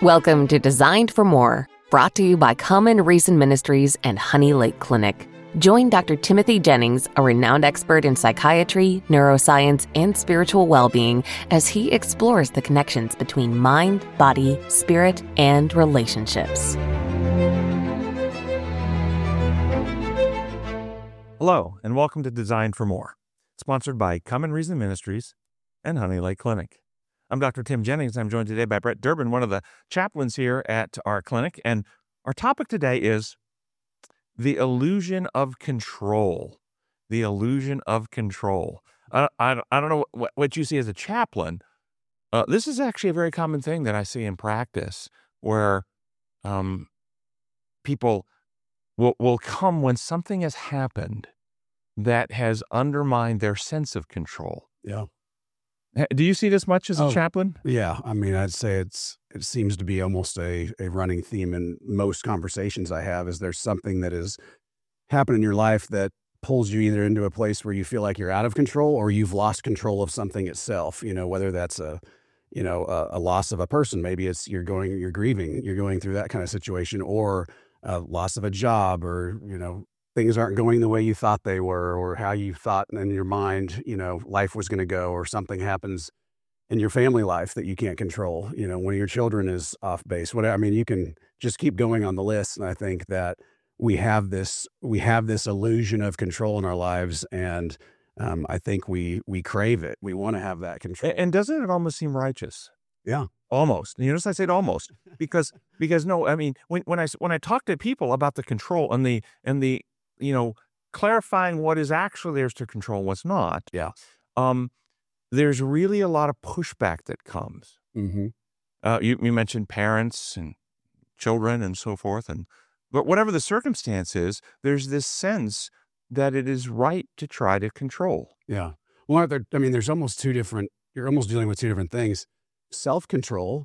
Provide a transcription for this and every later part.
Welcome to Designed for More, brought to you by Common Reason Ministries and Honey Lake Clinic. Join Dr. Timothy Jennings, a renowned expert in psychiatry, neuroscience, and spiritual well-being, as he explores the connections between mind, body, spirit, and relationships. Hello, and welcome to Designed for More, sponsored by Common Reason Ministries and Honey Lake Clinic. I'm Dr. Tim Jennings. I'm joined today by Brett Durbin, one of the chaplains here at our clinic. And our topic today is the illusion of control. The illusion of control. I don't know what you see as a chaplain. This is actually a very common thing that I see in practice, where people will come when something has happened that has undermined their sense of control. Yeah. Do you see this much as a chaplain? Yeah. I mean, I'd say it seems to be almost a running theme in most conversations I have. Is there's something that has happened in your life that pulls you either into a place where you feel like you're out of control or you've lost control of something itself, whether that's a loss of a person. Maybe it's you're grieving, you're going through that kind of situation, or a loss of a job, or, things aren't going the way you thought they were, or how you thought in your mind, life was going to go, or something happens in your family life that you can't control. One of your children is off base, whatever. I mean, you can just keep going on the list. And I think that we have this illusion of control in our lives. And I think we crave it. We want to have that control. And doesn't it almost seem righteous? Yeah. Almost. You notice I said almost because no, I mean, when I talk to people about the control and the clarifying what is actually theirs to control and what's not. Yeah. There's really a lot of pushback that comes. Mm-hmm. You mentioned parents and children and so forth, but whatever the circumstance is, there's this sense that it is right to try to control. Yeah. Well, there's almost you're almost dealing with two different things. Self-control,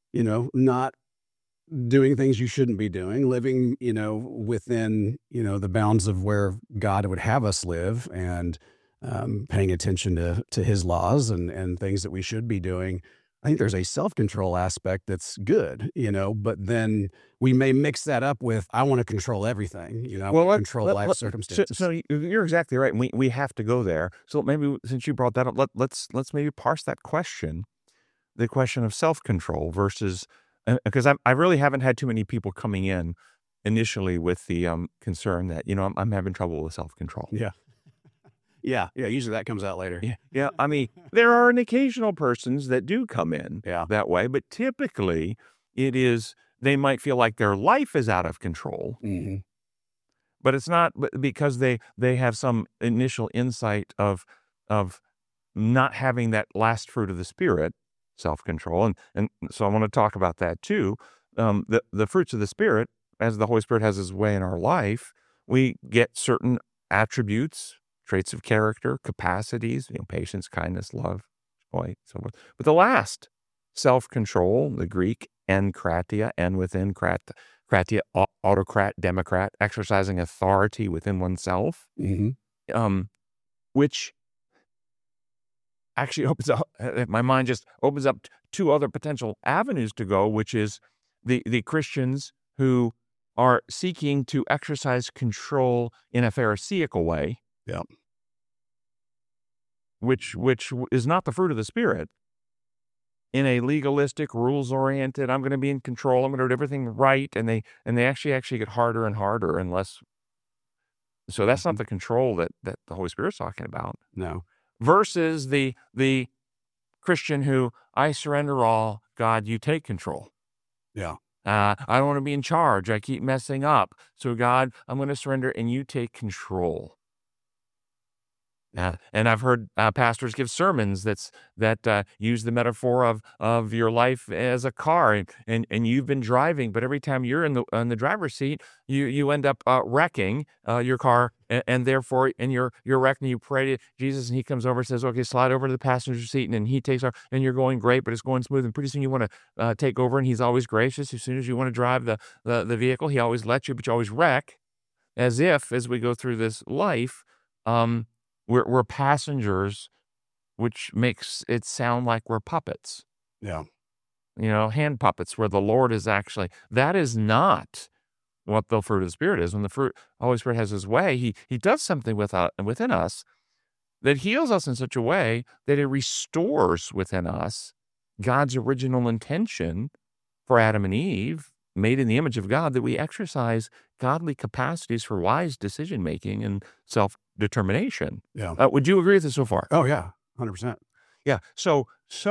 not doing things you shouldn't be doing, living, within, the bounds of where God would have us live, and paying attention to his laws and things that we should be doing. I think there's a self-control aspect that's good, but then we may mix that up with, I want to control everything, I want to control life circumstances. So you're exactly right. We have to go there. So maybe since you brought that up, let's maybe parse that question, the question of self-control versus, because I really haven't had too many people coming in initially with the concern that, I'm having trouble with self-control. Yeah. Yeah. Usually that comes out later. Yeah. I mean, there are an occasional persons that do come in that way, but typically they might feel like their life is out of control, mm-hmm. but it's not because they have some initial insight of not having that last fruit of the Spirit, self-control. And so I want to talk about that too. The fruits of the Spirit, as the Holy Spirit has his way in our life, we get certain attributes, traits of character, capacities, patience, kindness, love, joy, so forth. But the last, self-control, the Greek enkratia, and within kratia, autocrat, democrat, exercising authority within oneself, mm-hmm. Which actually opens up, my mind just opens up two other potential avenues to go, which is the Christians who are seeking to exercise control in a Pharisaical way. Yeah. Which is not the fruit of the Spirit. In a legalistic, rules-oriented, I'm going to be in control, I'm going to do everything right, and they actually get harder and harder and less. So that's not the control that the Holy Spirit's talking about. No. Versus the Christian who, I surrender all, God, you take control. Yeah. I don't want to be in charge. I keep messing up. So God, I'm going to surrender and you take control. And I've heard pastors give sermons that use the metaphor of your life as a car, and you've been driving, but every time you're in the driver's seat, you end up wrecking your car, and therefore, and you're wrecking. You pray to Jesus, and he comes over and says, "Okay, slide over to the passenger seat," and then he takes off, and you're going great, but it's going smooth, and pretty soon you want to take over, and he's always gracious. As soon as you want to drive the vehicle, he always lets you, but you always wreck, as we go through this life. We're passengers, which makes it sound like we're puppets. Yeah. hand puppets where the Lord is actually, that is not what the fruit of the Spirit is. When the Holy Spirit has his way, he does something within us that heals us in such a way that it restores within us God's original intention for Adam and Eve, made in the image of God, that we exercise godly capacities for wise decision-making and self-determination. Yeah. Would you agree with this so far? Oh, yeah, 100%. Yeah. So,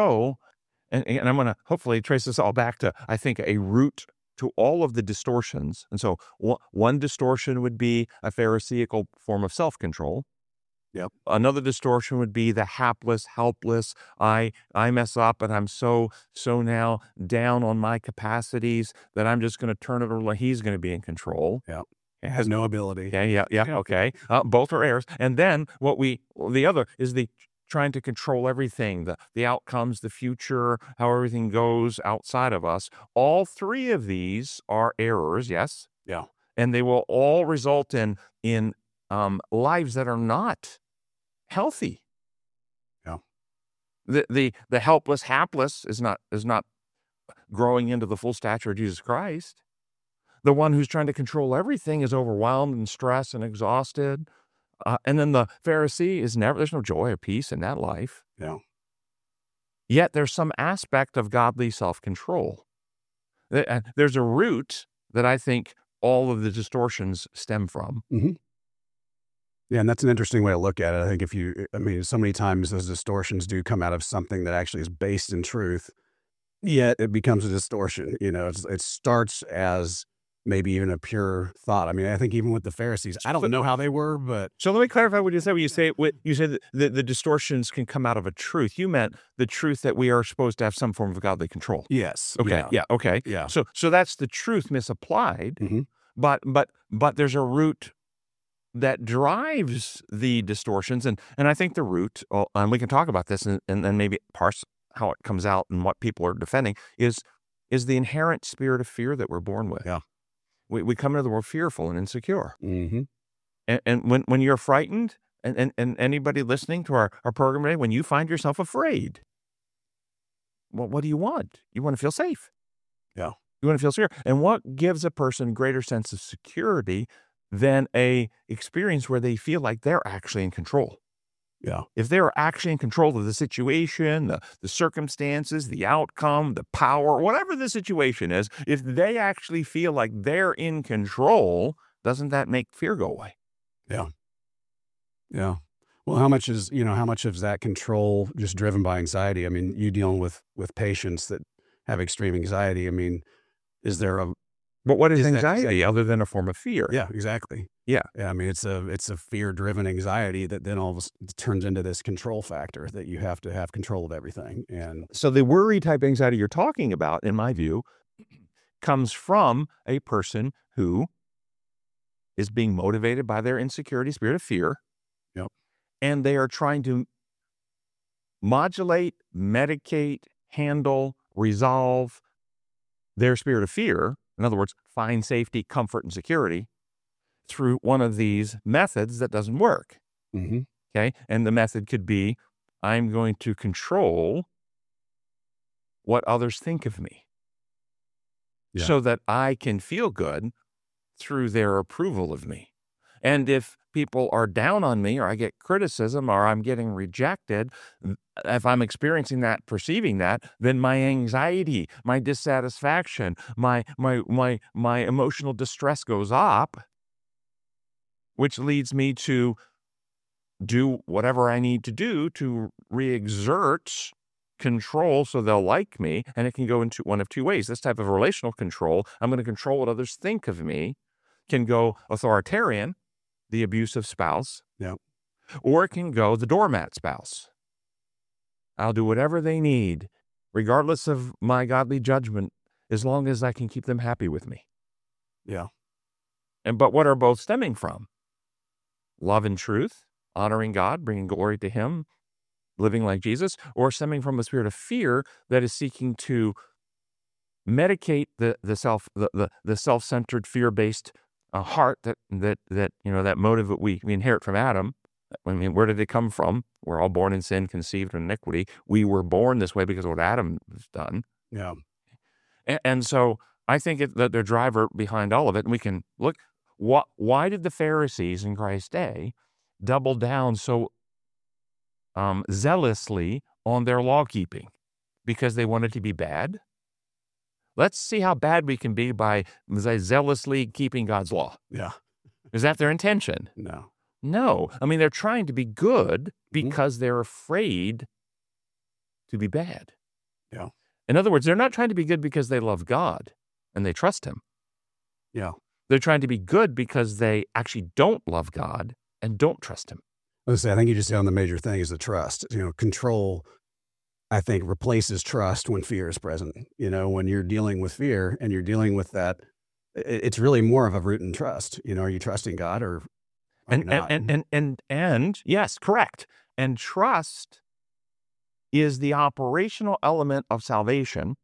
and I'm going to hopefully trace this all back to, I think, a root to all of the distortions. And so one distortion would be a Pharisaical form of self-control. Yep. Another distortion would be the hapless, helpless. I mess up and I'm so now down on my capacities that I'm just going to turn it over like he's going to be in control. Yeah. It has no ability. Yeah. Okay. Both are errors. And then the other is the trying to control everything, the outcomes, the future, how everything goes outside of us. All three of these are errors, yes? Yeah. And they will all result in lives that are not healthy. Yeah. The helpless, hapless is not growing into the full stature of Jesus Christ. The one who's trying to control everything is overwhelmed and stressed and exhausted. And then the Pharisee there's no joy or peace in that life. Yeah. Yet there's some aspect of godly self-control. There's a root that I think all of the distortions stem from. Mm-hmm. Yeah, and that's an interesting way to look at it. I think so many times those distortions do come out of something that actually is based in truth, yet it becomes a distortion. It starts as maybe even a pure thought. I mean, I think even with the Pharisees, I don't know how they were, but... So let me clarify what you said. When you say that the distortions can come out of a truth, you meant the truth that we are supposed to have some form of godly control. Yes. Okay. Yeah. Okay. Yeah. So that's the truth misapplied, mm-hmm. but there's a root that drives the distortions. And I think the root, and we can talk about this and then maybe parse how it comes out and what people are defending, is the inherent spirit of fear that we're born with. Yeah. We come into the world fearful and insecure. Mm-hmm. And when you're frightened, and anybody listening to our program today, when you find yourself afraid, well, what do you want? You want to feel safe. Yeah. You want to feel secure. And what gives a person greater sense of security than a experience where they feel like they're actually in control? Yeah. If they're actually in control of the situation, the circumstances, the outcome, the power, whatever the situation is, if they actually feel like they're in control, doesn't that make fear go away? Yeah. Yeah. Well, how much is that control just driven by anxiety? I mean, you dealing with patients that have extreme anxiety. I mean, is there a... But what is anxiety other than a form of fear? Yeah, exactly. Yeah. I mean, it's a fear-driven anxiety that then all of a sudden turns into this control factor that you have to have control of everything. And so the worry type anxiety you're talking about, in my view, comes from a person who is being motivated by their insecurity, spirit of fear. Yep. And they are trying to modulate, medicate, handle, resolve their spirit of fear. In other words, find safety, comfort, and security through one of these methods that doesn't work. Mm-hmm. Okay. And the method could be, I'm going to control what others think of me so that I can feel good through their approval of me. And if people are down on me, or I get criticism, or I'm getting rejected, if I'm experiencing that, perceiving that, then my anxiety, my dissatisfaction, my emotional distress goes up, which leads me to do whatever I need to do to re-exert control so they'll like me. And it can go into one of two ways. This type of relational control, I'm going to control what others think of me, can go authoritarian, the abusive spouse, or it can go the doormat spouse. I'll do whatever they need, regardless of my godly judgment, as long as I can keep them happy with me. Yeah. But what are both stemming from? Love and truth, honoring God, bringing glory to Him, living like Jesus, or stemming from a spirit of fear that is seeking to medicate the self-centered, fear-based heart that motive that we inherit from Adam. I mean, where did it come from? We're all born in sin, conceived in iniquity. We were born this way because of what Adam has done. Yeah. And so I think that the driver behind all of it, and we can look, why did the Pharisees in Christ's day double down so zealously on their law keeping? Because they wanted to be bad? Let's see how bad we can be by zealously keeping God's law. Yeah. Is that their intention? No. No. I mean, they're trying to be good because they're afraid to be bad. Yeah. In other words, they're not trying to be good because they love God and they trust him. Yeah. They're trying to be good because they actually don't love God and don't trust him. I think you just hit on the major thing is the trust. Control, I think, replaces trust when fear is present. When you're dealing with fear and you're dealing with that, it's really more of a root in trust. Are you trusting God or are you not? And yes, correct. And trust is the operational element of salvation.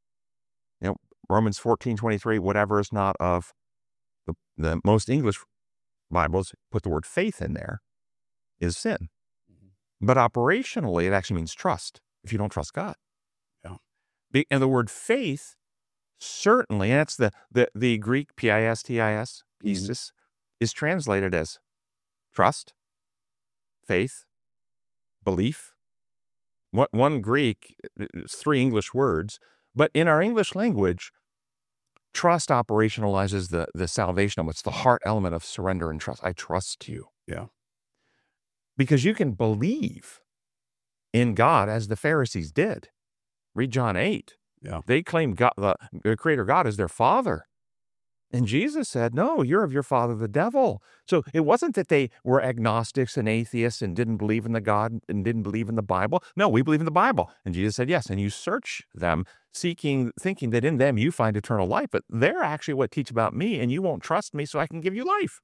Romans 14:23, whatever is not of the most English Bibles put the word faith in there, is sin. But operationally, it actually means trust if you don't trust God. Yeah. And the word faith, certainly, and that's the Greek pistis, pistis, is translated as trust, faith, belief. One Greek, it's 3 English words, but in our English language, trust operationalizes the salvation element. It's the heart element of surrender and trust. I trust you. Yeah. Because you can believe in God as the Pharisees did. Read John 8. Yeah. They claimed God, the Creator God, as their father. And Jesus said, no, you're of your father, the devil. So it wasn't that they were agnostics and atheists and didn't believe in the God and didn't believe in the Bible. No, we believe in the Bible. And Jesus said, yes. And you search them, thinking that in them you find eternal life. But they're actually what teach about me, and you won't trust me, so I can give you life.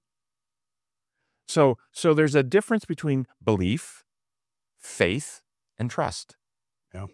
So there's a difference between belief, faith, and trust. Yeah.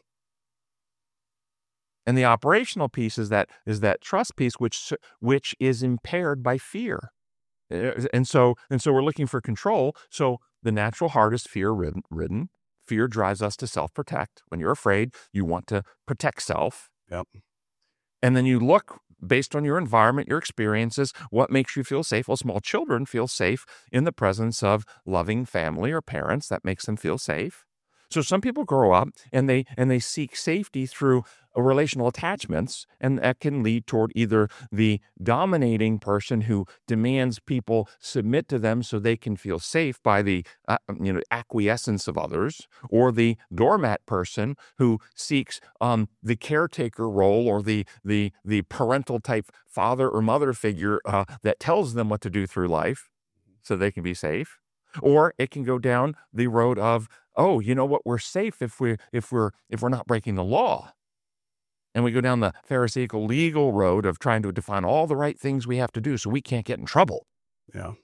And the operational piece is that trust piece, which is impaired by fear. And so we're looking for control. So the natural heart is fear-ridden. Fear drives us to self-protect. When you're afraid, you want to protect self. Yep. And then you look based on your environment, your experiences, what makes you feel safe. Well, small children feel safe in the presence of loving family or parents. That makes them feel safe. So some people grow up and they seek safety through relational attachments, and that can lead toward either the dominating person who demands people submit to them so they can feel safe by the acquiescence of others, or the doormat person who seeks the caretaker role or the parental type father or mother figure that tells them what to do through life so they can be safe. Or it can go down the road of, oh, you know what, we're safe if we're not breaking the law. And we go down the Pharisaical legal road of trying to define all the right things we have to do so we can't get in trouble. Yeah.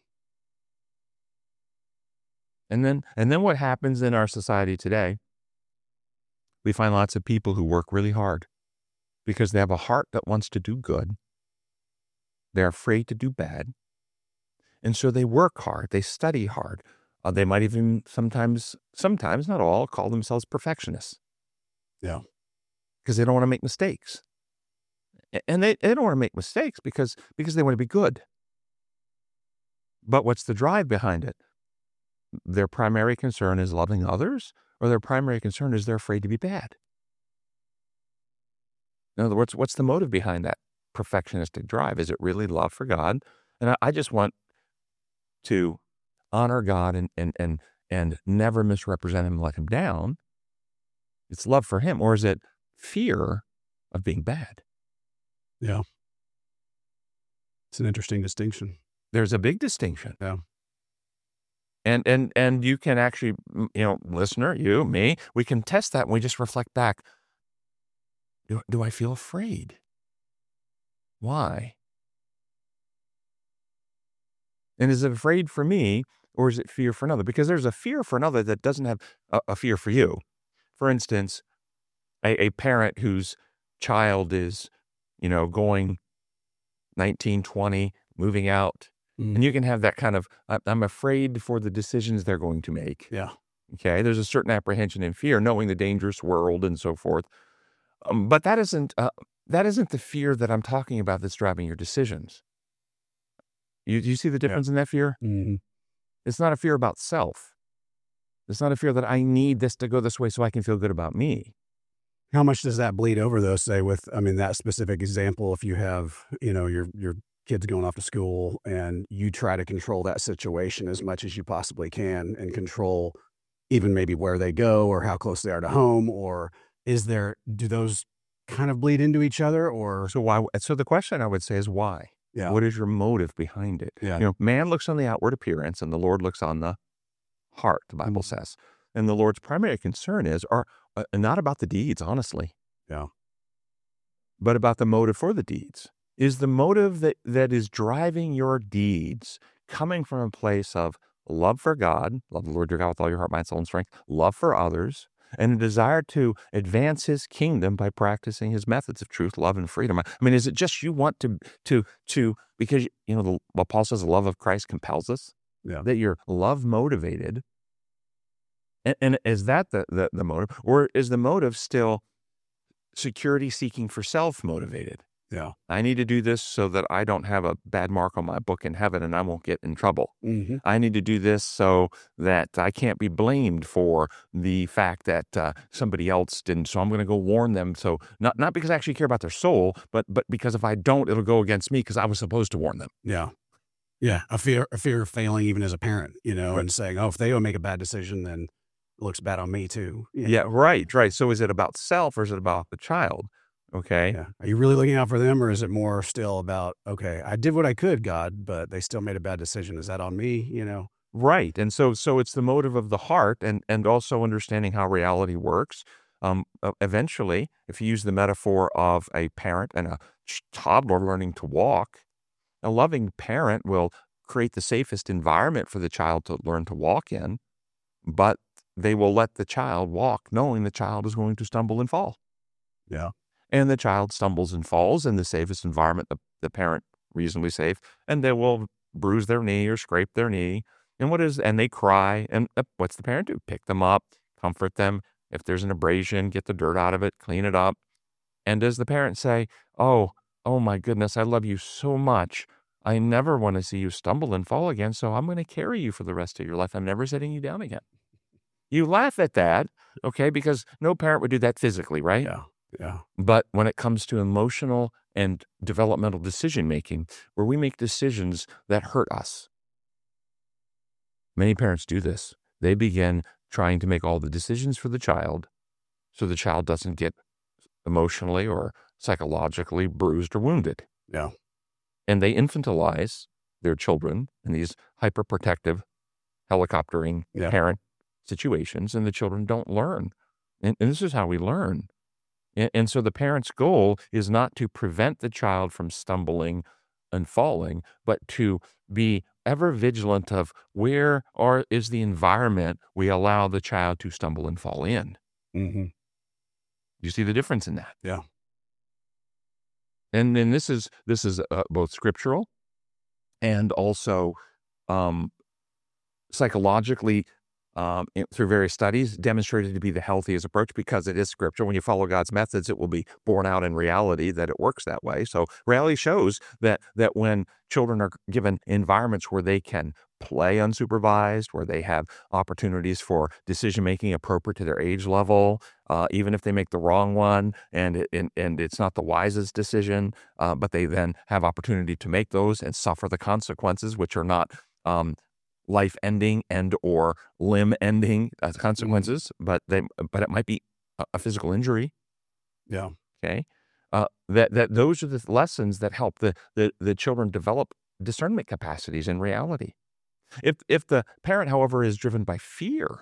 And then what happens in our society today, we find lots of people who work really hard because they have a heart that wants to do good. They're afraid to do bad. And so they work hard, they study hard. They might even sometimes, not all, call themselves perfectionists. Yeah. Because they don't want to make mistakes. And they don't want to make mistakes because they want to be good. But what's the drive behind it? Their primary concern is loving others, or their primary concern is they're afraid to be bad? In other words, what's the motive behind that perfectionistic drive? Is it really love for God? And I just want to honor God and never misrepresent him and let him down. It's love for him. Or is it fear of being bad? Yeah. It's an interesting distinction. There's a big distinction. Yeah. And you can actually, listener, you, me, we can test that when we just reflect back. Do I feel afraid? Why? And is it afraid for me, or is it fear for another? Because there's a fear for another that doesn't have a fear for you. For instance, a parent whose child is, going 19, 20, moving out. And you can have that kind of, I'm afraid for the decisions they're going to make. Yeah. Okay. There's a certain apprehension and fear, knowing the dangerous world and so forth. But that isn't that isn't the fear that I'm talking about that's driving your decisions. You see the difference in that fear? Mm-hmm. It's not a fear about self. It's not a fear that I need this to go this way so I can feel good about me. How much does that bleed over, though, say with, I mean, that specific example, if you have, your kids going off to school and you try to control that situation as much as you possibly can and control even maybe where they go or how close they are to home, or do those kind of bleed into each other, or? So the question I would say is why? Yeah. What is your motive behind it? Yeah. Man looks on the outward appearance and the Lord looks on the heart, the Bible says. And the Lord's primary concern are not about the deeds, honestly. Yeah. But about the motive for the deeds. Is the motive that is driving your deeds coming from a place of love for God, love the Lord your God with all your heart, mind, soul, and strength, love for others, and a desire to advance his kingdom by practicing his methods of truth, love, and freedom? I mean, is it just you want to because, what Paul says, the love of Christ compels us? Yeah. That you're love motivated. And is that the motive? Or is the motive still security seeking for self motivated? Yeah. I need to do this so that I don't have a bad mark on my book in heaven and I won't get in trouble. Mm-hmm. I need to do this so that I can't be blamed for the fact that somebody else didn't. So I'm going to go warn them. So not because I actually care about their soul, but because if I don't, it'll go against me because I was supposed to warn them. Yeah. Yeah. A fear of failing even as a parent, Right. and saying, oh, if they don't make a bad decision, then it looks bad on me too. Yeah, right. So is it about self or is it about the child? Okay. Yeah. Are you really looking out for them, or is it more still about, okay, I did what I could, God, but they still made a bad decision. Is that on me? Right. And so it's the motive of the heart and also understanding how reality works. Eventually, if you use the metaphor of a parent and a toddler learning to walk, a loving parent will create the safest environment for the child to learn to walk in, but they will let the child walk knowing the child is going to stumble and fall. Yeah. And the child stumbles and falls in the safest environment, the parent reasonably safe, and they will bruise their knee or scrape their knee. And they cry. And what's the parent do? Pick them up, comfort them. If there's an abrasion, get the dirt out of it, clean it up. And does the parent say, oh my goodness, I love you so much. I never want to see you stumble and fall again, so I'm going to carry you for the rest of your life. I'm never setting you down again. You laugh at that, okay, because no parent would do that physically, right? Yeah. Yeah. But when it comes to emotional and developmental decision-making, where we make decisions that hurt us, many parents do this. They begin trying to make all the decisions for the child so the child doesn't get emotionally or psychologically bruised or wounded. Yeah. And they infantilize their children in these hyperprotective, helicoptering parent situations, and the children don't learn. And this is how we learn. And so the parent's goal is not to prevent the child from stumbling and falling, but to be ever vigilant of where is the environment we allow the child to stumble and fall in. Mm-hmm. You see the difference in that? Yeah. And then this is both scriptural and also psychologically through various studies demonstrated to be the healthiest approach because it is scriptural. When you follow God's methods, it will be borne out in reality that it works that way. So reality shows that when children are given environments where they can play unsupervised, where they have opportunities for decision-making appropriate to their age level, even if they make the wrong one and it's not the wisest decision, but they then have opportunity to make those and suffer the consequences, which are not life-ending and or limb-ending consequences, but it might be a physical injury. Yeah. Okay. That those are the lessons that help the children develop discernment capacities in reality. If the parent, however, is driven by fear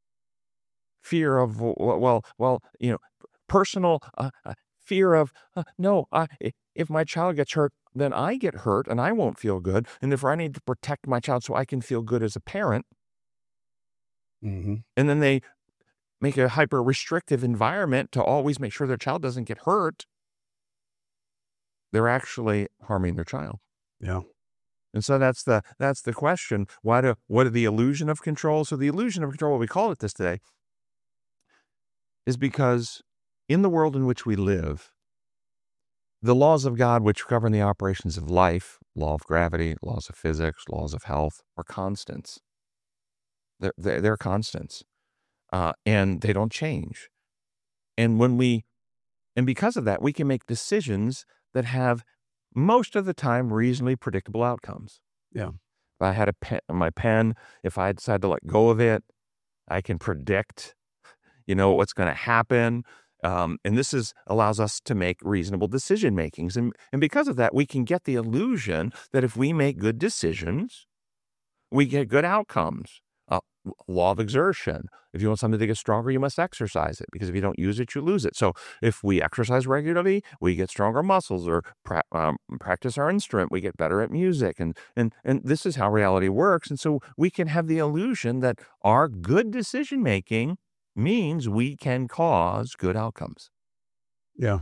of personal fear of if my child gets hurt, then I get hurt and I won't feel good. And therefore I need to protect my child so I can feel good as a parent. Mm-hmm. And then they make a hyper restrictive environment to always make sure their child doesn't get hurt. They're actually harming their child. Yeah. And so that's the question. What are the illusion of control? So the illusion of control, what we call it this today, is because in the world in which we live, The laws of God which govern the operations of life, law of gravity, laws of physics, laws of health, are constants. They're constants, and they don't change. And because of that, we can make decisions that have most of the time reasonably predictable outcomes. Yeah. If I had my pen, if I decide to let go of it, I can predict, what's going to happen. And this allows us to make reasonable decision makings. And because of that, we can get the illusion that if we make good decisions, we get good outcomes. Law of exertion. If you want something to get stronger, you must exercise it, because if you don't use it, you lose it. So if we exercise regularly, we get stronger muscles, or practice our instrument, we get better at music. And this is how reality works. And so we can have the illusion that our good decision making means we can cause good outcomes. Yeah.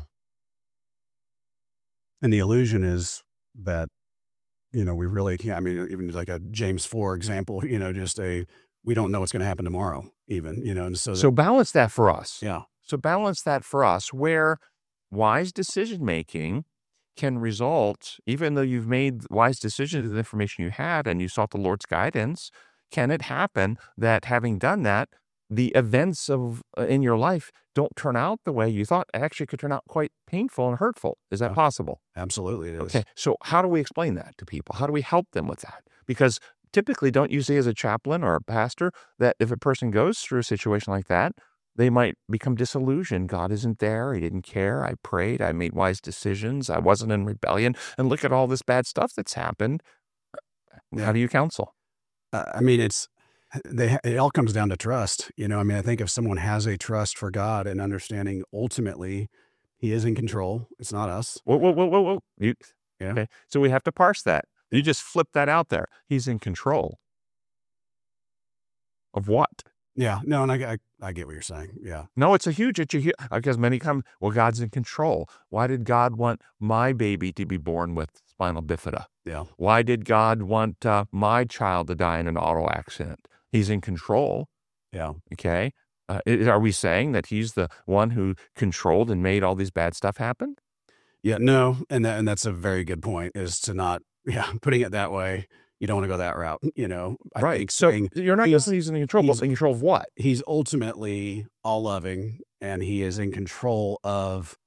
And the illusion is that, we really can't. I mean, even like a James 4 example, we don't know what's going to happen tomorrow even, and So balance that for us. Yeah. So balance that for us, where wise decision making can result, even though you've made wise decisions with the information you had and you sought the Lord's guidance, can it happen that having done that, the events in your life don't turn out the way you thought? It actually could turn out quite painful and hurtful. Is that possible? Absolutely it is. Okay. So how do we explain that to people? How do we help them with that? Because typically, don't you see as a chaplain or a pastor that if a person goes through a situation like that, they might become disillusioned. God isn't there. He didn't care. I prayed. I made wise decisions. I wasn't in rebellion. And look at all this bad stuff that's happened. Yeah. How do you counsel? I mean, it all comes down to trust. I think if someone has a trust for God and understanding ultimately He is in control, it's not us. Whoa. Yeah. Okay. So we have to parse that. You just flip that out there. He's in control of what? Yeah. No, and I get what you're saying. Yeah. No, it's a huge, because many come, well, God's in control. Why did God want my baby to be born with spinal bifida? Yeah. Why did God want my child to die in an auto accident? He's in control. Yeah. Okay. Are we saying that he's the one who controlled and made all these bad stuff happen? Yeah. No. And that's a very good point, is to not, putting it that way. You don't want to go that route, Right. think So saying you're not saying he's in control, but in control of what? He's ultimately all loving, and he is in control of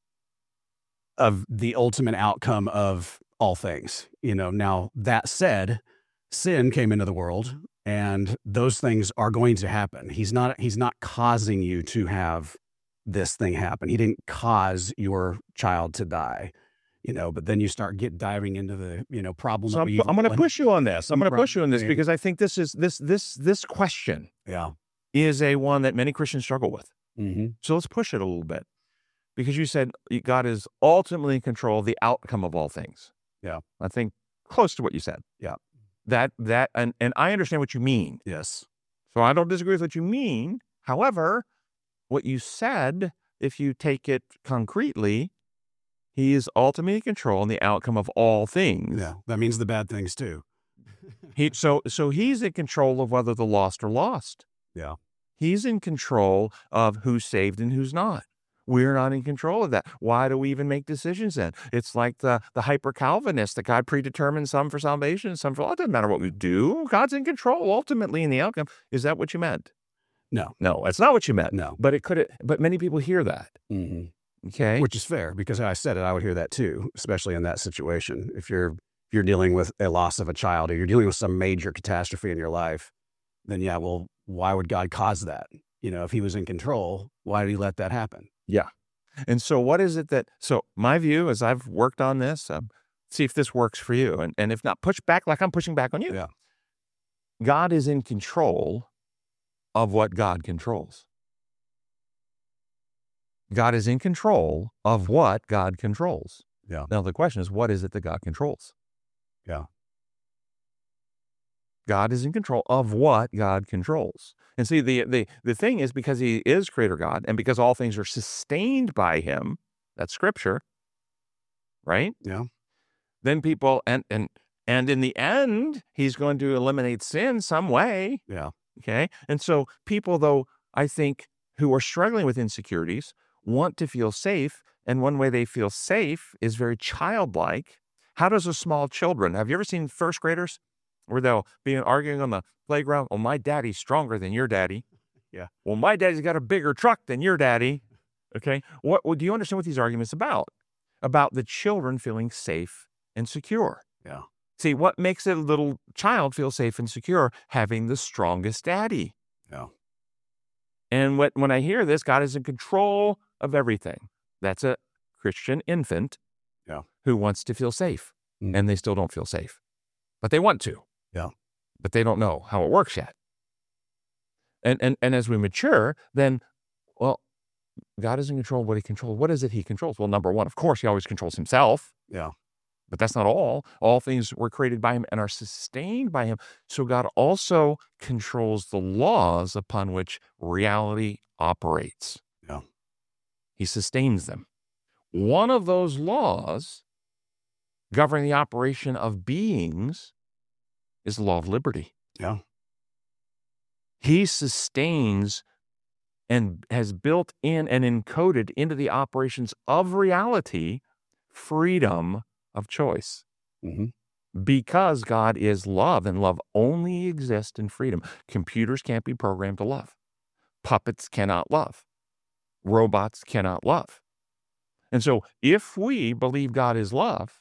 the ultimate outcome of all things. Now that said, sin came into the world, and those things are going to happen. He's not causing you to have this thing happen. He didn't cause your child to die. But then you start diving into the, problem. So I'm going to push you on this. I'm going to push you on this because I think this question is a one that many Christians struggle with. Mm-hmm. So let's push it a little bit, because you said God is ultimately in control of the outcome of all things. Yeah. I think close to what you said. Yeah. And I understand what you mean. Yes. So I don't disagree with what you mean. However, what you said, if you take it concretely, he is ultimately in control in the outcome of all things. Yeah, that means the bad things too. So he's in control of whether the lost are lost. Yeah. He's in control of who's saved and who's not. We're not in control of that. Why do we even make decisions then? It's like the hyper-Calvinist, that God predetermined some for salvation, some for, it doesn't matter what we do. God's in control ultimately in the outcome. Is that what you meant? No, that's not what you meant. No. But but many people hear that. Mm-hmm. Okay. Which is fair, because I said it, I would hear that too, especially in that situation. If you're dealing with a loss of a child, or you're dealing with some major catastrophe in your life, then well, why would God cause that? If he was in control, why did he let that happen? Yeah. And so what is it so my view, as I've worked on this, see if this works for you. And if not, push back like I'm pushing back on you. Yeah. God is in control of what God controls. God is in control of what God controls. Yeah. Now the question is, what is it that God controls? Yeah. God is in control of what God controls. And see, the thing is, because he is creator God, and because all things are sustained by him, that's scripture, right? Yeah. Then people, and in the end, he's going to eliminate sin some way. Yeah. Okay. And so people, though, I think, who are struggling with insecurities, want to feel safe, and one way they feel safe is very childlike. How does a small children, have you ever seen first graders where they'll be arguing on the playground? Well, my daddy's stronger than your daddy. Yeah. Well, my daddy's got a bigger truck than your daddy. Okay. What do you understand what these arguments about? About the children feeling safe and secure. Yeah. See, what makes a little child feel safe and secure? Having the strongest daddy. Yeah. And when I hear this, God is in control of everything. That's a Christian infant who wants to feel safe, and they still don't feel safe. But they want to. Yeah. But they don't know how it works yet. And as we mature, then, well, God is in control of what he controls. What is it he controls? Well, number one, of course, he always controls himself. Yeah. But that's not all. All things were created by him and are sustained by him. So God also controls the laws upon which reality operates. Yeah. He sustains them. One of those laws governing the operation of beings is the law of liberty. Yeah. He sustains and has built in and encoded into the operations of reality freedom of choice. Because God is love, and love only exists in freedom. Computers can't be programmed to love. Puppets cannot love. Robots cannot love. And so if we believe God is love,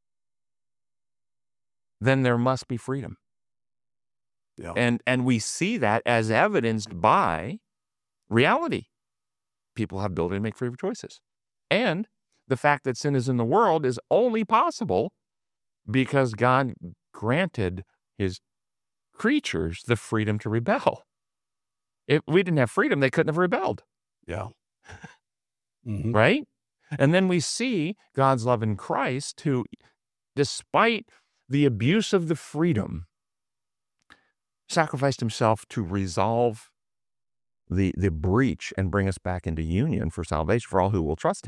then there must be freedom. Yeah. And we see that as evidenced by reality. People have ability to make free choices. And the fact that sin is in the world is only possible because God granted his creatures the freedom to rebel. If we didn't have freedom, they couldn't have rebelled. Yeah. Right? And then we see God's love in Christ, who, despite the abuse of the freedom, sacrificed himself to resolve the breach and bring us back into union for salvation for all who will trust him.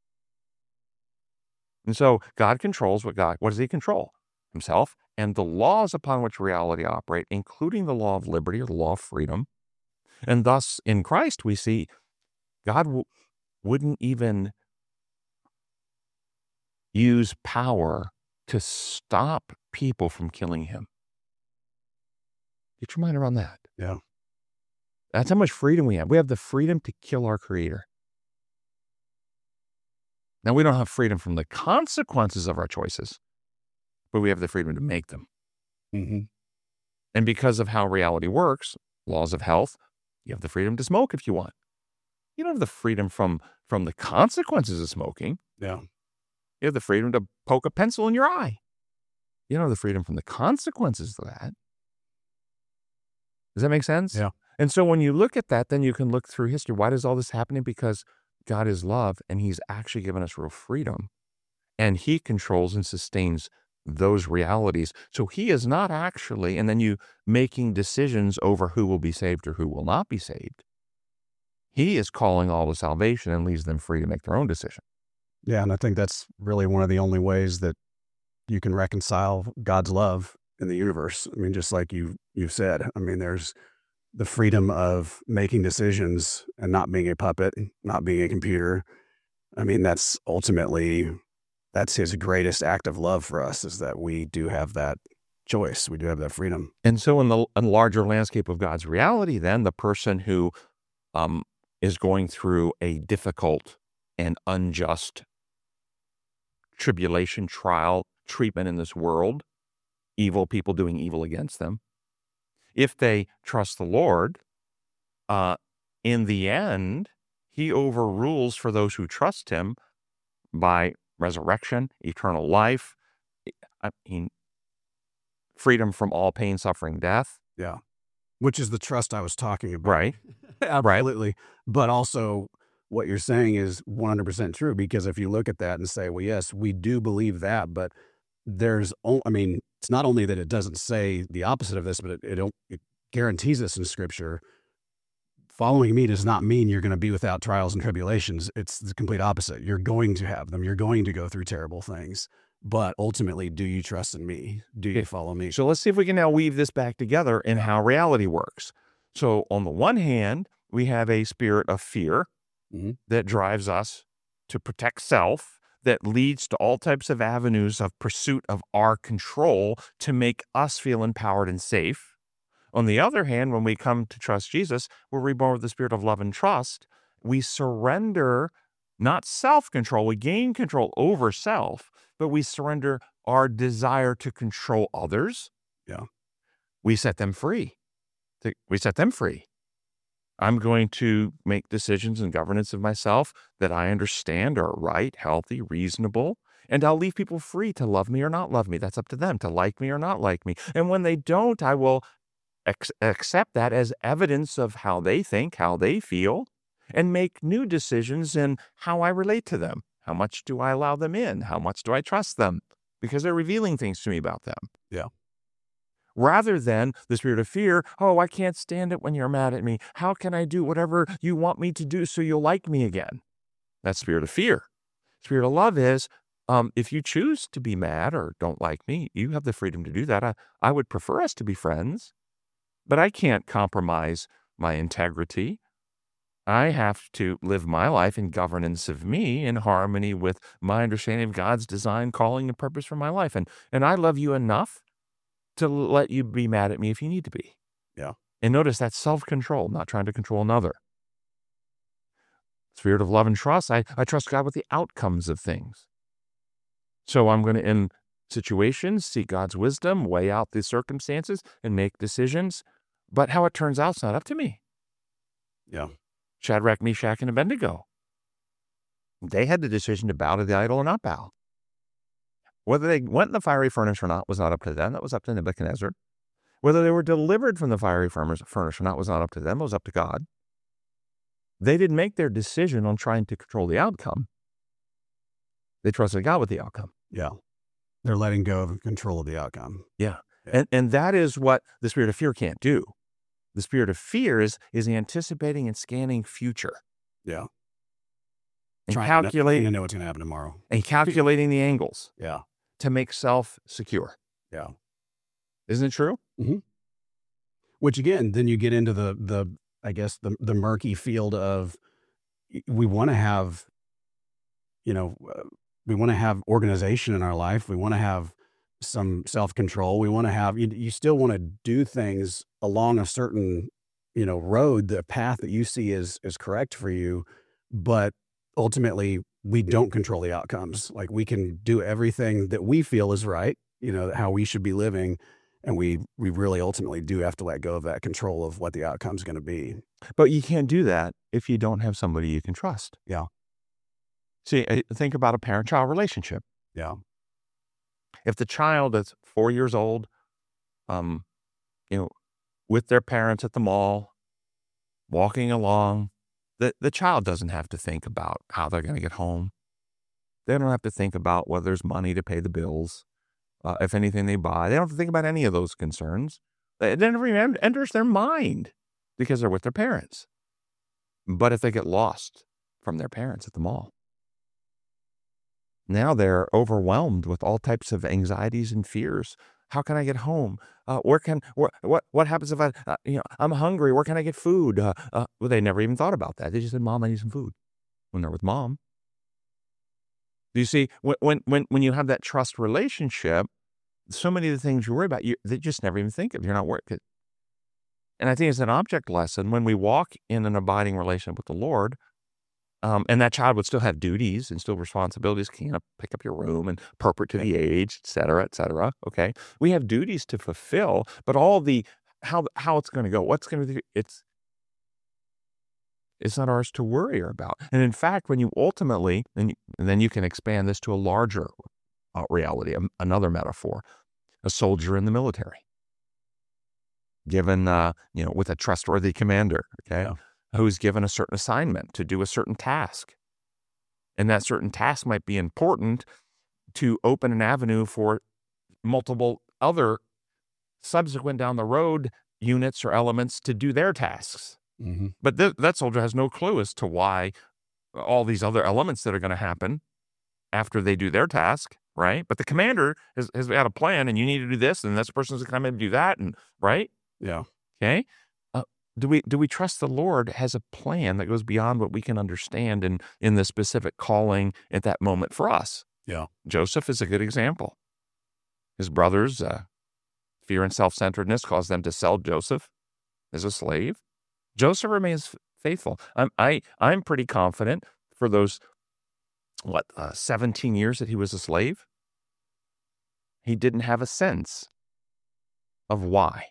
And so God controls what does he control? Himself and the laws upon which reality operate, including the law of liberty or the law of freedom. And thus in Christ we see God wouldn't even use power to stop people from killing him. Get your mind around that. Yeah. That's how much freedom we have. We have the freedom to kill our Creator. Now, we don't have freedom from the consequences of our choices, but we have the freedom to make them. And because of how reality works, laws of health, you have the freedom to smoke if you want. You don't have the freedom from the consequences of smoking. Yeah. You have the freedom to poke a pencil in your eye. You don't have the freedom from the consequences of that. Does that make sense? Yeah. And so when you look at that, then you can look through history. Why is all this happening? Because God is love, and he's actually given us real freedom, and he controls and sustains those realities. So he is not actually, and then you making decisions over who will be saved or who will not be saved. He is calling all to salvation and leaves them free to make their own decision. Yeah. And I think that's really one of the only ways that you can reconcile God's love in the universe. I mean, just like you've said, I mean, there's the freedom of making decisions and not being a puppet, not being a computer. I mean, that's his greatest act of love for us, is that we do have that choice. We do have that freedom. And so in the larger landscape of God's reality, then the person who is going through a difficult and unjust tribulation, trial, treatment in this world, evil people doing evil against them, if they trust the Lord, in the end, he overrules for those who trust him by resurrection, eternal life, freedom from all pain, suffering, death. Yeah. Which is the trust I was talking about. Right. Absolutely. Right. But also what you're saying is 100% true, because if you look at that and say, well, yes, we do believe that, but it's not only that it doesn't say the opposite of this, but it guarantees this in Scripture. Following me does not mean you're going to be without trials and tribulations. It's the complete opposite. You're going to have them. You're going to go through terrible things. But ultimately, do you trust in me? Do you follow me? So let's see if we can now weave this back together in how reality works. So on the one hand, we have a spirit of fear that drives us to protect self, that leads to all types of avenues of pursuit of our control to make us feel empowered and safe. On the other hand, when we come to trust Jesus, we're reborn with the spirit of love and trust. We surrender not self-control. We gain control over self, but we surrender our desire to control others. Yeah. We set them free. We set them free. I'm going to make decisions and governance of myself that I understand are right, healthy, reasonable, and I'll leave people free to love me or not love me. That's up to them, to like me or not like me. And when they don't, I will accept that as evidence of how they think, how they feel, and make new decisions in how I relate to them. How much do I allow them in? How much do I trust them? Because they're revealing things to me about them. Yeah. Rather than the spirit of fear, oh, I can't stand it when you're mad at me. How can I do whatever you want me to do so you'll like me again? That's spirit of fear. Spirit of love is, if you choose to be mad or don't like me, you have the freedom to do that. I would prefer us to be friends, but I can't compromise my integrity. I have to live my life in governance of me in harmony with my understanding of God's design, calling, and purpose for my life. And I love you enough to let you be mad at me if you need to be. Yeah. And notice that's self-control, not trying to control another. Spirit of love and trust. I trust God with the outcomes of things. So I'm going to, in situations, seek God's wisdom, weigh out the circumstances, and make decisions. But how it turns out is not up to me. Yeah. Shadrach, Meshach, and Abednego. They had the decision to bow to the idol or not bow. Whether they went in the fiery furnace or not was not up to them. That was up to Nebuchadnezzar. Whether they were delivered from the fiery furnace or not was not up to them. It was up to God. They didn't make their decision on trying to control the outcome. They trusted God with the outcome. Yeah. They're letting go of control of the outcome. Yeah. And that is what the spirit of fear can't do. The spirit of fear is anticipating and scanning future. Yeah. And Trying calculating to know what's going to happen tomorrow. And calculating the angles. Yeah. To make self secure. Yeah. Isn't it true? Mm-hmm. Which again, then you get into the I guess the murky field of, we want to have, we want to have organization in our life. We want to have some self-control. We want to have, you still want to do things along a certain, road, the path that you see is correct for you. But ultimately we don't control the outcomes. Like, we can do everything that we feel is right, how we should be living. And we really ultimately do have to let go of that control of what the outcome is going to be. But you can't do that if you don't have somebody you can trust. Yeah. See, think about a parent-child relationship. Yeah. If the child is 4 years old, with their parents at the mall, walking along, the child doesn't have to think about how they're going to get home. They don't have to think about whether there's money to pay the bills. If anything they buy, they don't have to think about any of those concerns. It never even enters their mind because they're with their parents. But if they get lost from their parents at the mall, now they're overwhelmed with all types of anxieties and fears. How can I get home? What happens if I'm hungry? Where can I get food? Well, they never even thought about that. They just said, "Mom, I need some food," when they're with mom. Do you see, when you have that trust relationship, so many of the things you worry about, they just never even think of. You're not worried. And I think it's an object lesson when we walk in an abiding relationship with the Lord, and that child would still have duties and still responsibilities, pick up your room and perpetuity age, et cetera, okay? We have duties to fulfill, but all the, how it's going to go, what's going to be, it's not ours to worry about. And in fact, when you ultimately, and then you can expand this to a larger reality, another metaphor, a soldier in the military, given, with a trustworthy commander, okay, who's given a certain assignment to do a certain task. And that certain task might be important to open an avenue for multiple other subsequent down the road units or elements to do their tasks. Mm-hmm. But that soldier has no clue as to why all these other elements that are going to happen after they do their task, right? But the commander has had a plan, and you need to do this, and this person's going to come in and do that, and right? Yeah. Okay. do we trust the Lord has a plan that goes beyond what we can understand in the specific calling at that moment for us? Yeah. Joseph is a good example. His brothers, fear and self-centeredness caused them to sell Joseph as a slave. Joseph remains faithful. I'm pretty confident for those 17 years that he was a slave, he didn't have a sense of why.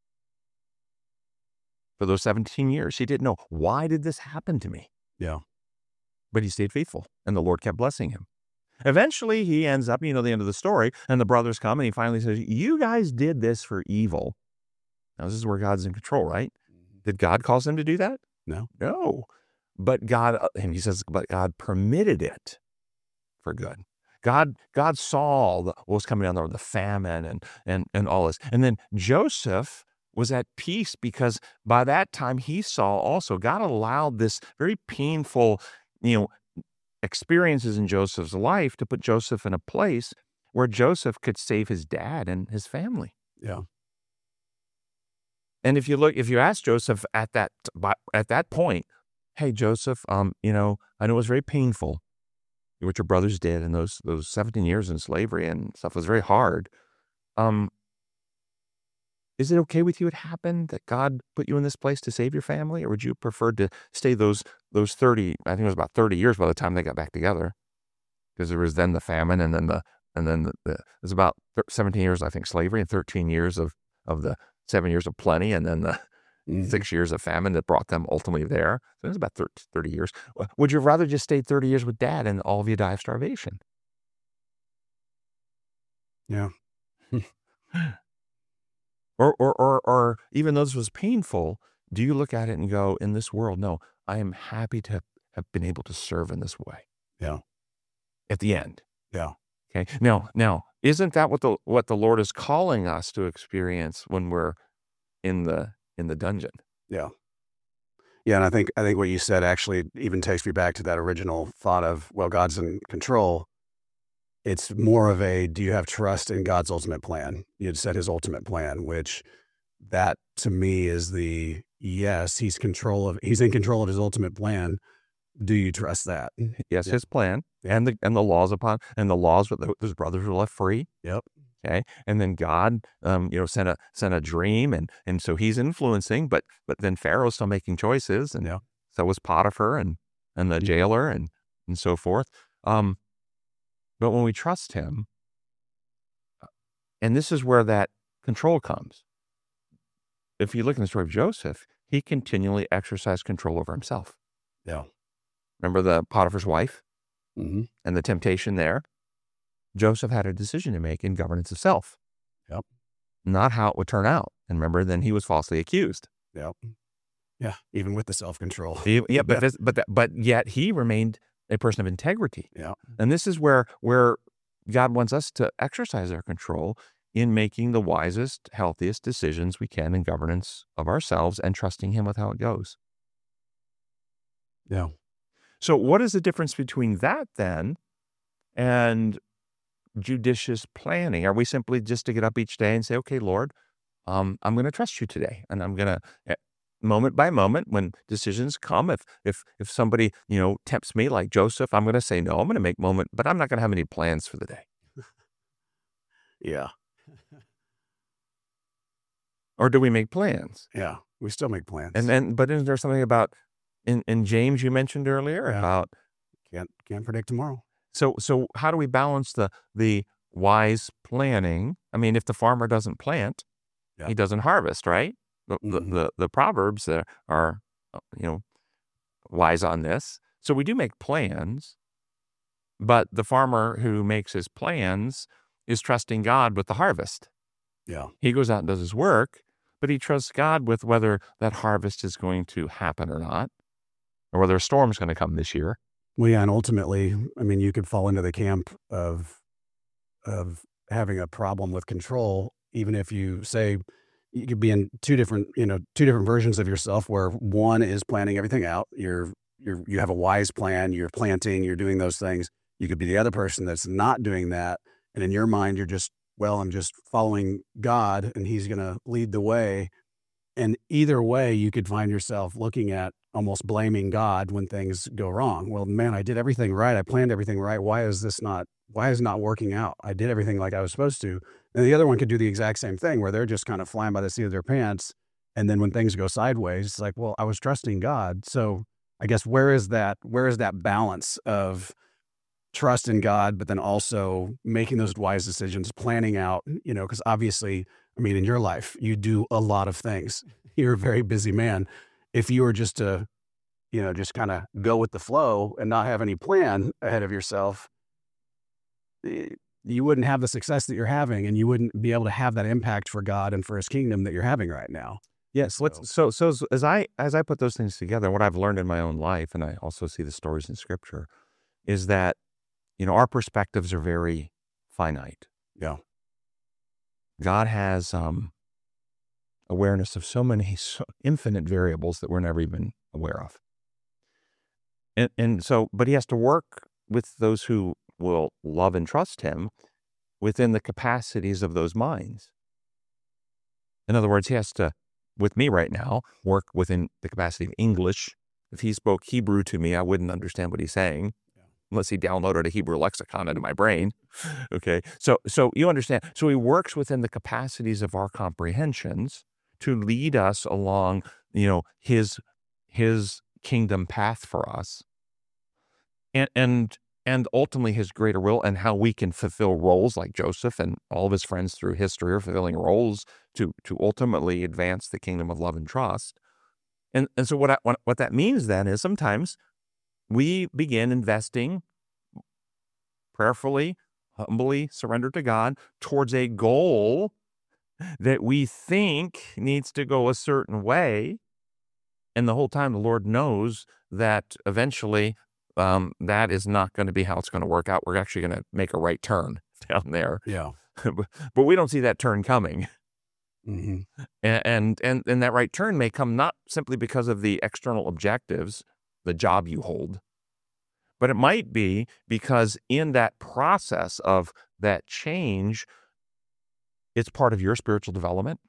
For those 17 years, he didn't know, why did this happen to me? Yeah. But he stayed faithful, and the Lord kept blessing him. Eventually, he ends up, the end of the story, and the brothers come, and he finally says, you guys did this for evil. Now, this is where God's in control, right? Did God cause him to do that? No. No. But God, and he says, but God permitted it for good. God saw what was coming down there, the famine and all this. And then Joseph was at peace because by that time he saw also God allowed this very painful, experiences in Joseph's life to put Joseph in a place where Joseph could save his dad and his family. Yeah. And if you ask Joseph at that point, hey, Joseph, I know it was very painful what your brothers did in those 17 years in slavery and stuff was very hard. Is it okay with you it happened that God put you in this place to save your family? Or would you prefer to stay those 30, I think it was about 30 years by the time they got back together? Because there was then the famine and then it was about 17 years, I think, slavery and 13 years of the 7 years of plenty. And then the 6 years of famine that brought them ultimately there. So it was about 30 years. Would you rather just stay 30 years with dad and all of you die of starvation? Yeah. Or even though this was painful, do you look at it and go, in this world, no, I am happy to have been able to serve in this way. Yeah. At the end. Yeah. Okay. Now, isn't that what the Lord is calling us to experience when we're in the dungeon? Yeah. Yeah. And I think what you said actually even takes me back to that original thought of, well, God's in control. It's more of do you have trust in God's ultimate plan? You'd said his ultimate plan, which that to me is yes, he's in control of his ultimate plan. Do you trust that? Yes, his plan and the laws and the laws with those brothers were left free. Yep. Okay. And then God, sent a dream and so he's influencing, but then Pharaoh's still making choices. And so was Potiphar and the jailer and so forth. But when we trust him, and this is where that control comes. If you look in the story of Joseph, he continually exercised control over himself. Yeah. Remember the Potiphar's wife and the temptation there? Joseph had a decision to make in governance of self. Yep. Not how it would turn out. And remember, then he was falsely accused. Yep. Yeah. Even with the self-control. Yeah. But yet he remained a person of integrity. Yeah. And this is where God wants us to exercise our control in making the wisest, healthiest decisions we can in governance of ourselves and trusting him with how it goes. Yeah. So what is the difference between that then and judicious planning? Are we simply just to get up each day and say, okay, Lord, I'm going to trust you today. And I'm going to, moment by moment, when decisions come, if somebody, tempts me like Joseph, I'm going to say no, I'm going to make but I'm not going to have any plans for the day. Yeah. Or do we make plans? Yeah. We still make plans. But isn't there something about, in James you mentioned earlier about can't predict tomorrow. So how do we balance the wise planning? I mean, if the farmer doesn't plant, he doesn't harvest, right? The Proverbs are wise on this. So we do make plans, but the farmer who makes his plans is trusting God with the harvest. Yeah. He goes out and does his work, but he trusts God with whether that harvest is going to happen or not, or whether a storm's going to come this year. Well, yeah, and ultimately, I mean, you could fall into the camp of having a problem with control, even if you say you could be in two different versions of yourself, where one is planning everything out. You have a wise plan. You're planting. You're doing those things. You could be the other person that's not doing that, and in your mind, you're just, I'm just following God, and He's going to lead the way. And either way, you could find yourself looking at almost blaming God when things go wrong. Well, man, I did everything right. I planned everything right. Why is it not working out? I did everything like I was supposed to. And the other one could do the exact same thing where they're just kind of flying by the seat of their pants. And then when things go sideways, it's like, well, I was trusting God. So I guess where is that balance of trust in God, but then also making those wise decisions, planning out, because obviously, I mean, in your life, you do a lot of things. You're a very busy man. If you were just to, just kind of go with the flow and not have any plan ahead of yourself, you wouldn't have the success that you're having, and you wouldn't be able to have that impact for God and for his kingdom that you're having right now. Yes. So as I put those things together, what I've learned in my own life, and I also see the stories in Scripture, is that our perspectives are very finite. Yeah. God has awareness of so infinite variables that we're never even aware of. And so, but he has to work with those who will love and trust him within the capacities of those minds. In other words, he has to, with me right now, work within the capacity of English. If he spoke Hebrew to me, I wouldn't understand what he's saying unless he downloaded a Hebrew lexicon into my brain. Okay. So you understand. So he works within the capacities of our comprehensions to lead us along, his kingdom path for us. And ultimately his greater will, and how we can fulfill roles like Joseph and all of his friends through history are fulfilling roles to ultimately advance the kingdom of love and trust. And so what that means then is sometimes we begin investing prayerfully, humbly, surrendered to God towards a goal that we think needs to go a certain way. And the whole time the Lord knows that eventually that is not going to be how it's going to work out. We're actually going to make a right turn down there. Yeah. But we don't see that turn coming. Mm-hmm. And that right turn may come not simply because of the external objectives, the job you hold, but it might be because in that process of that change, it's part of your spiritual development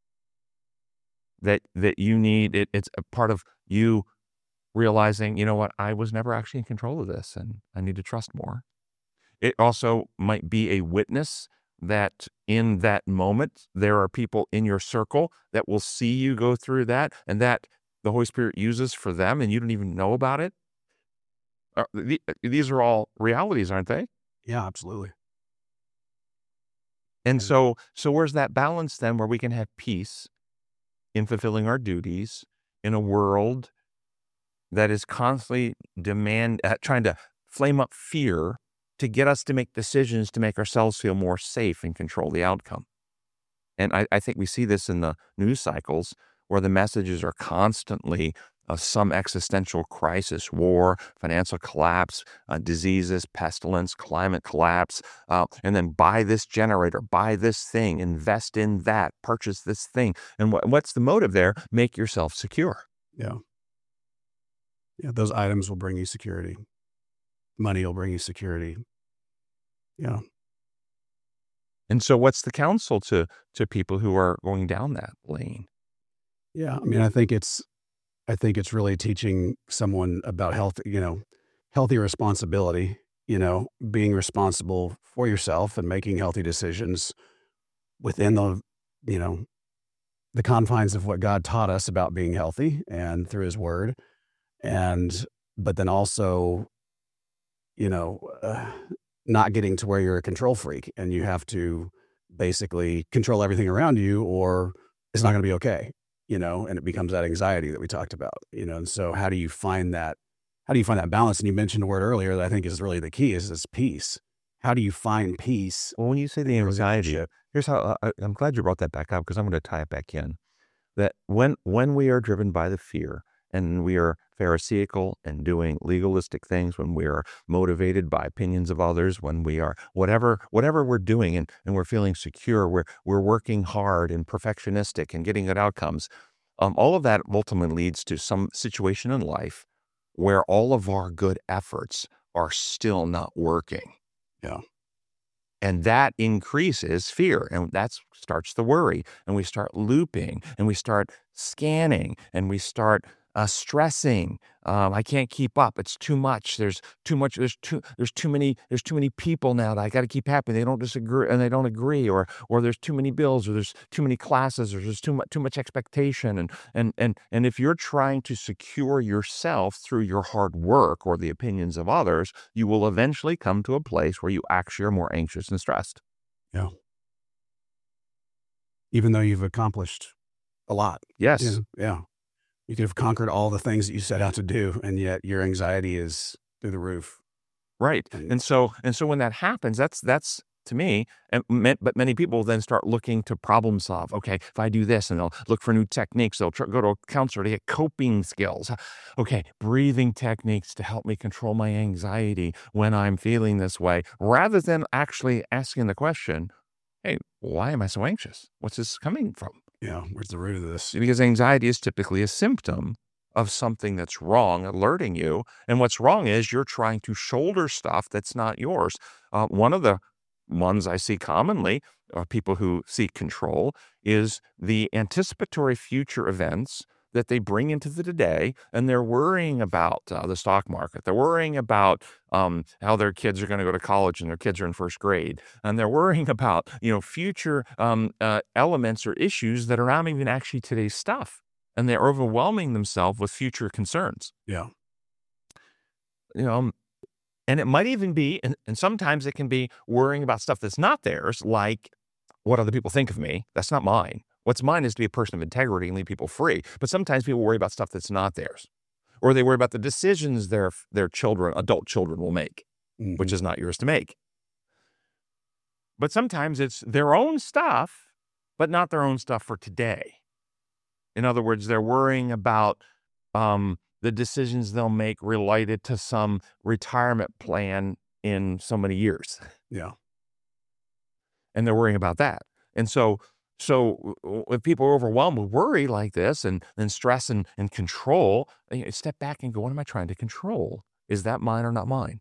that you need. It's a part of you realizing, what, I was never actually in control of this and I need to trust more. It also might be a witness that in that moment, there are people in your circle that will see you go through that and that the Holy Spirit uses for them and you don't even know about it. These are all realities, aren't they? Yeah, absolutely. And so where's that balance then where we can have peace in fulfilling our duties in a world that is constantly trying to flame up fear to get us to make decisions to make ourselves feel more safe and control the outcome. And I think we see this in the news cycles where the messages are constantly of some existential crisis, war, financial collapse, diseases, pestilence, climate collapse, and then buy this generator, buy this thing, invest in that, purchase this thing. And what's the motive there? Make yourself secure. Yeah. Yeah, those items will bring you security. Money will bring you security. Yeah. And so what's the counsel to people who are going down that lane? Yeah, I mean, I think it's really teaching someone about healthy responsibility, being responsible for yourself and making healthy decisions within the confines of what God taught us about being healthy and through his word. But then also, not getting to where you're a control freak and you have to basically control everything around you or it's not going to be okay, and it becomes that anxiety that we talked about, and so how do you find that balance? And you mentioned a word earlier that I think is really the key is this peace. How do you find peace? Well, when you say the anxiety, here's how I'm glad you brought that back up because I'm going to tie it back in. That when we are driven by the fear and we are pharisaical and doing legalistic things, when we are motivated by opinions of others, when we are whatever we're doing and we're feeling secure, we're working hard and perfectionistic and getting good outcomes, all of that ultimately leads to some situation in life where all of our good efforts are still not working. Yeah. And that increases fear, and that starts the worry, and we start looping, and we start scanning, and we start stressing. I can't keep up. It's too much. There's too much. There's too many people now that I got to keep happy. They don't disagree, and they don't agree, or there's too many bills, or there's too many classes, or there's too much expectation. And if you're trying to secure yourself through your hard work or the opinions of others, you will eventually come to a place where you actually are more anxious and stressed. Yeah. Even though you've accomplished a lot. Yes. Yeah. You could have conquered all the things that you set out to do, and yet your anxiety is through the roof. Right. And so when that happens, that's to me, but many people then start looking to problem solve. Okay, if I do this, and they'll look for new techniques. They'll go to a counselor to get coping skills. Okay, breathing techniques to help me control my anxiety when I'm feeling this way, rather than actually asking the question, hey, why am I so anxious? What's this coming from? Yeah, where's the root of this? Because anxiety is typically a symptom of something that's wrong, alerting you. And what's wrong is you're trying to shoulder stuff that's not yours. One of the ones I see commonly, people who seek control, is the anticipatory future events that they bring into the today, and they're worrying about the stock market. They're worrying about how their kids are going to go to college and their kids are in first grade. And they're worrying about, future elements or issues that are not even actually today's stuff. And they're overwhelming themselves with future concerns. Yeah. And it might even be, and sometimes it can be worrying about stuff that's not theirs, like what other people think of me. That's not mine. What's mine is to be a person of integrity and leave people free. But sometimes people worry about stuff that's not theirs. Or they worry about the decisions their children, adult children, will make, which is not yours to make. But sometimes it's their own stuff, but not their own stuff for today. In other words, they're worrying about the decisions they'll make related to some retirement plan in so many years. Yeah. And they're worrying about that. And so if people are overwhelmed with worry like this and stress and control, step back and go, what am I trying to control? Is that mine or not mine?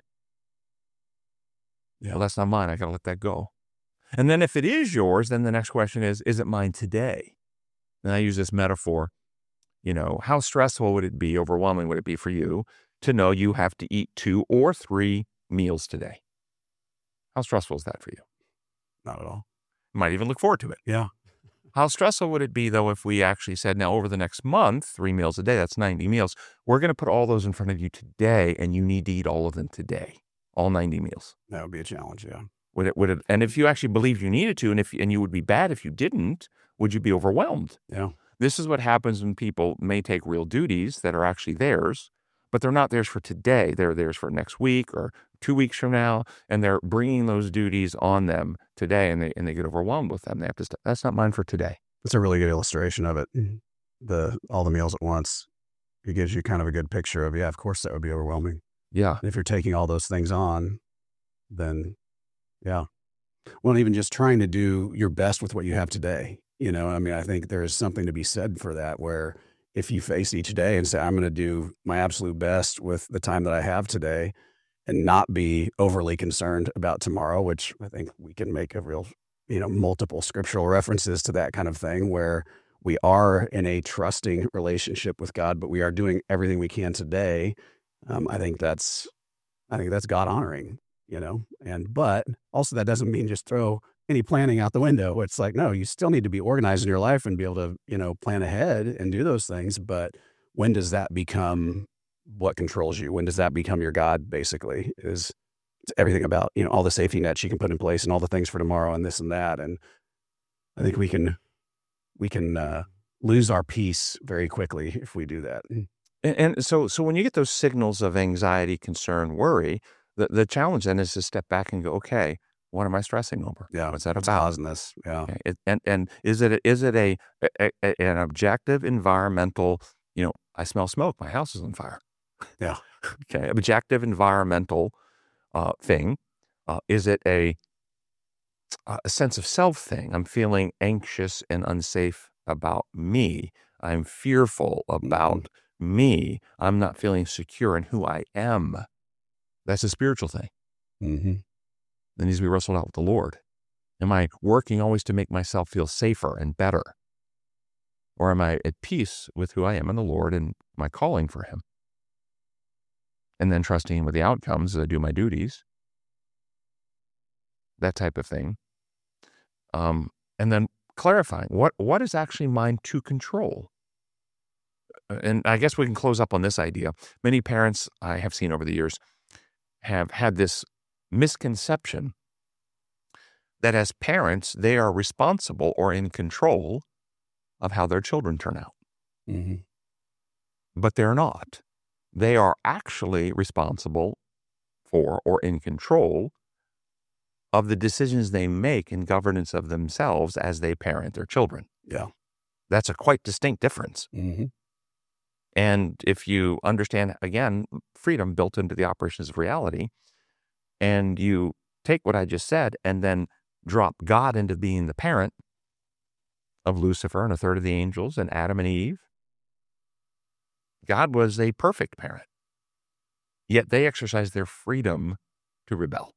Yeah. Well, that's not mine. I got to let that go. And then if it is yours, then the next question is it mine today? And I use this metaphor, how stressful would it be, overwhelming would it be for you to know you have to eat 2 or 3 meals today? How stressful is that for you? Not at all. You might even look forward to it. Yeah. How stressful would it be, though, if we actually said, now over the next month, 3 meals a day, that's 90 meals. We're going to put all those in front of you today, and you need to eat all of them today, all 90 meals. That would be a challenge, yeah. Would it? And if you actually believed you needed to, and you would be bad if you didn't, would you be overwhelmed? Yeah. This is what happens when people may take real duties that are actually theirs, but they're not theirs for today. They're theirs for next week or 2 weeks from now, and they're bringing those duties on them today, and they get overwhelmed with them. They have to that's not mine for today. That's a really good illustration of it. All the meals at once. It gives you kind of a good picture of, of course that would be overwhelming. Yeah. And if you're taking all those things on, then yeah. Well, even just trying to do your best with what you have today. I think there is something to be said for that, where if you face each day and say, I'm going to do my absolute best with the time that I have today and not be overly concerned about tomorrow, which I think we can make a real, multiple scriptural references to that kind of thing, where we are in a trusting relationship with God, but we are doing everything we can today. I think that's God honoring, but also that doesn't mean just throw any planning out the window. It's like, no, you still need to be organized in your life and be able to, plan ahead and do those things. But when does that become what controls you? When does that become your God, basically? It's everything about, all the safety nets you can put in place and all the things for tomorrow and this and that. And I think we can lose our peace very quickly if we do that. And so when you get those signals of anxiety, concern, worry, the challenge then is to step back and go, okay, what am I stressing over? Yeah. What's that What's about? causing this? Yeah. Okay. And is it an objective environmental, I smell smoke, my house is on fire. Yeah. Okay. Objective environmental thing. Is it a sense of self thing? I'm feeling anxious and unsafe about me. I'm fearful about me. I'm not feeling secure in who I am. That's a spiritual thing. Mm-hmm. that needs to be wrestled out with the Lord. Am I working always to make myself feel safer and better? Or am I at peace with who I am in the Lord and my calling for Him? And then trusting Him with the outcomes as I do my duties. That type of thing. And then clarifying what is actually mine to control. And I guess we can close up on this idea. Many parents I have seen over the years have had this misconception that as parents, they are responsible or in control of how their children turn out. Mm-hmm. But they're not. They are actually responsible for or in control of the decisions they make in governance of themselves as they parent their children. Yeah. That's a quite distinct difference. Mm-hmm. And if you understand, again, freedom built into the operations of reality, and you take what I just said and then drop God into being the parent of Lucifer and a third of the angels and Adam and Eve, God was a perfect parent. Yet they exercised their freedom to rebel.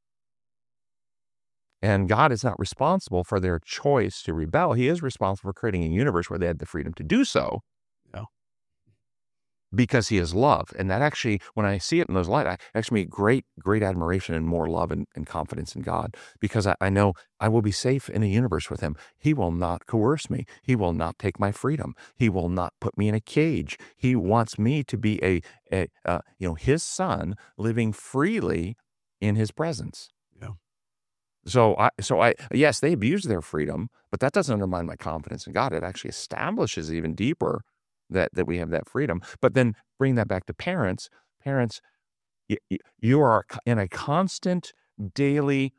And God is not responsible for their choice to rebel. He is responsible for creating a universe where they had the freedom to do so. Yeah. Because He is love. And that actually, when I see it in those light, I actually meet great admiration and more love and confidence in God, because I know I will be safe in a universe with Him. He will not coerce me. He will not take my freedom. He will not put me in a cage. He wants me to be His son living freely in His presence. Yeah. So yes, they abuse their freedom, but that doesn't undermine my confidence in God. It actually establishes even deeper that we have that freedom. But then bring that back to parents. Parents, you are in a constant daily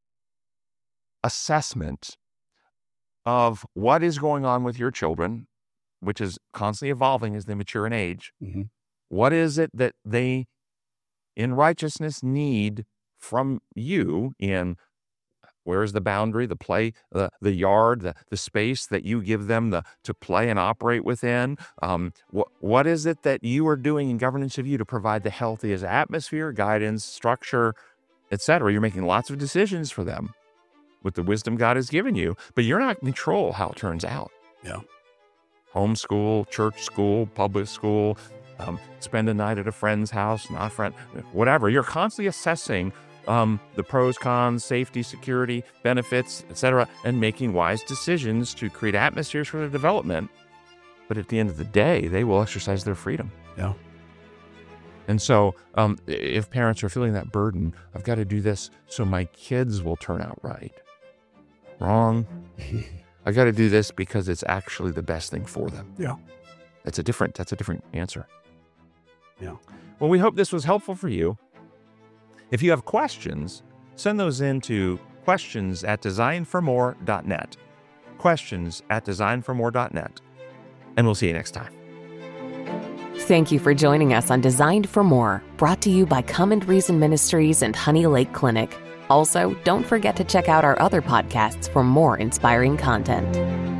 assessment of what is going on with your children, which is constantly evolving as they mature in age. Mm-hmm. What is it that they, in righteousness, need from you in where is the boundary, the play, the yard, the space that you give them to play and operate within? What is it that you are doing in governance of you to provide the healthiest atmosphere, guidance, structure, etc.? You're making lots of decisions for them with the wisdom God has given you, but you're not in control how it turns out. Yeah. Homeschool, church school, public school, spend a night at a friend's house, not a friend, whatever. You're constantly assessing the pros, cons, safety, security, benefits, etc., and making wise decisions to create atmospheres for their development. But at the end of the day, they will exercise their freedom. Yeah. And so if parents are feeling that burden, I've got to do this so my kids will turn out right. Wrong. I got to do this because it's actually the best thing for them. Yeah. That's a different answer. Yeah. Well, we hope this was helpful for you. If you have questions, send those in to questions@designformore.net. Questions@designformore.net. And we'll see you next time. Thank you for joining us on Designed for More, brought to you by Come and Reason Ministries and Honey Lake Clinic. Also, don't forget to check out our other podcasts for more inspiring content.